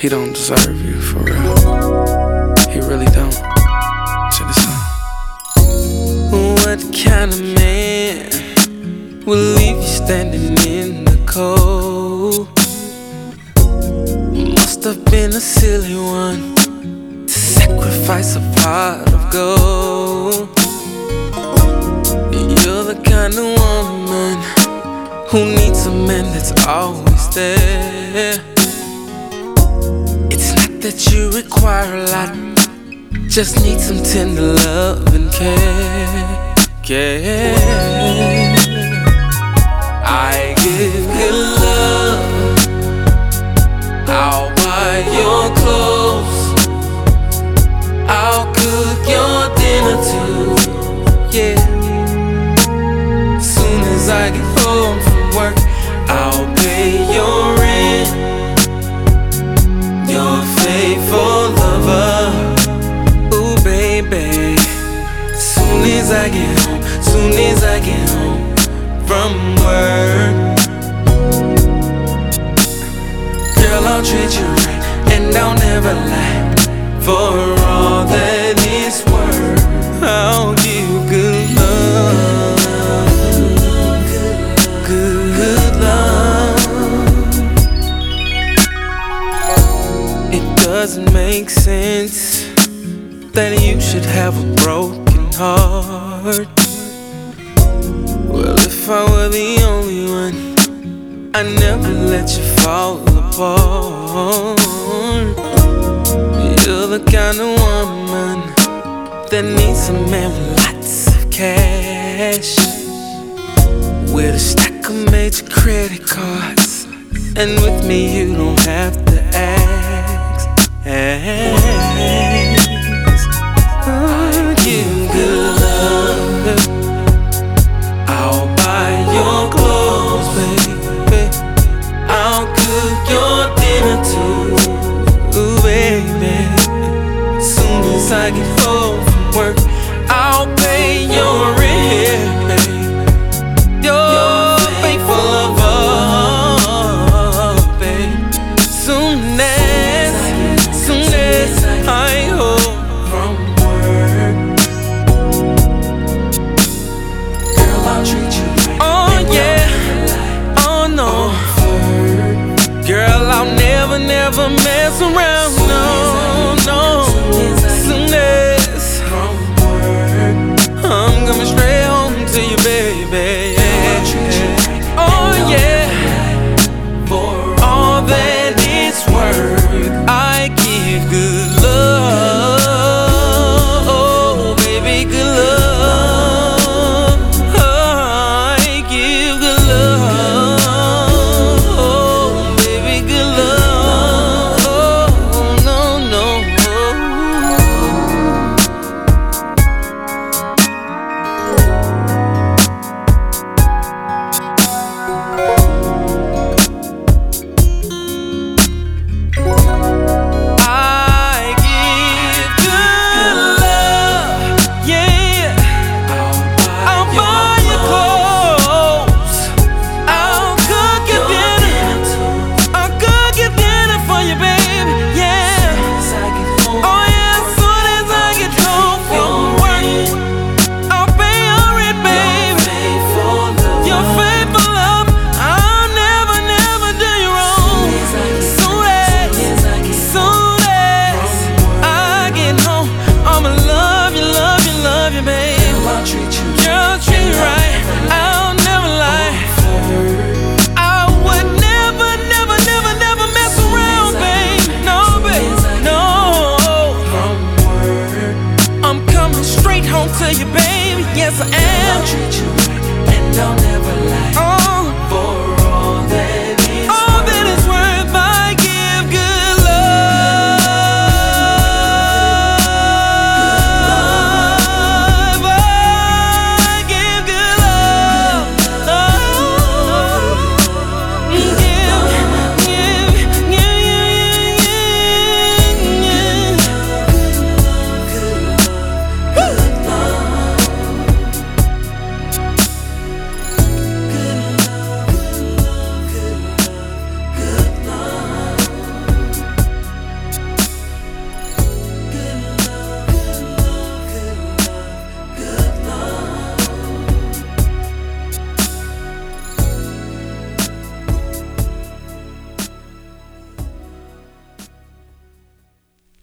He don't deserve you, for real. He really don't. Check this out. What kind of man will leave you standing in the cold? Must have been a silly one to sacrifice a pot of gold. You're the kind of woman who needs a man that's always there. It's not that you require a lot, just need some tender love and care. I give good love, I'll buy your clothes, I'll cook your dinner too, yeah. Soon as I get home from work, I'll pay your rent, your faithful lover. Ooh baby, soon as I get home from work, girl, I'll treat you right and I'll never lie. For all that it's worth, I'll give you good love, good love. It doesn't make sense that you should have a broken heart. Well, if I were the only one, I'd never let you fall apart. You're the kind of woman that needs a man with lots of cash, with a stack of major credit cards, and with me you don't have to ask. I'll give good love, I'll buy your clothes, baby, I'll cook your dinner too, ooh baby. Soon as I get home from work, I'll pay your